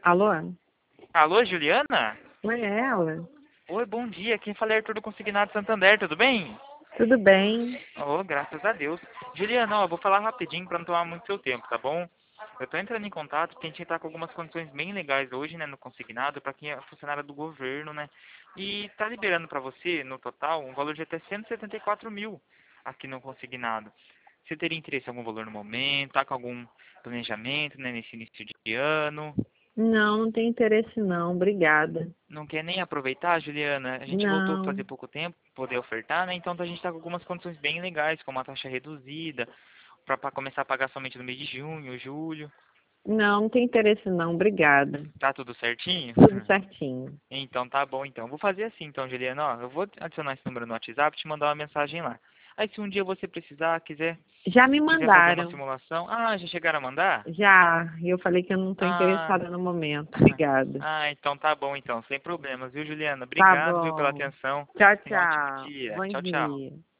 Alô? Alô, Juliana? Oi, é ela? Oi, bom dia. Quem fala é Arthur do Consignado Santander, tudo bem? Tudo bem? Oh, graças a Deus. Juliana, ó, vou falar rapidinho para não tomar muito seu tempo, tá bom? Eu tô entrando em contato porque a gente tá com algumas condições bem legais hoje, né, no consignado, para quem é funcionário do governo, né? E tá liberando para você, no total, um valor de até 174 mil aqui no consignado. Você teria interesse em algum valor no momento? Tá com algum planejamento, né, nesse início de ano? Não, não tem interesse não, obrigada. Não quer nem aproveitar, Juliana? A gente voltou fazer Não, pouco tempo, poder ofertar, né? Então a gente está com algumas condições bem legais, como a taxa reduzida, para começar a pagar somente no mês de junho, julho. não tem interesse não, obrigada. Tá tudo certinho? Tudo certinho. Então tá bom, então. Vou fazer assim, então, Juliana. Ó, eu vou adicionar esse número no WhatsApp e te mandar uma mensagem lá. Aí se um dia você precisar, Já me quiser fazer uma mandaram, simulação. Ah, já chegaram a mandar? já. E eu falei que eu não estou Ah, interessada no momento, obrigada. ah, então tá bom, então. Sem problemas, viu, Juliana? Tá Obrigado, viu, pela bom. atenção. Tchau, Um ótimo tchau. dia. Bom Tchau, tchau. dia.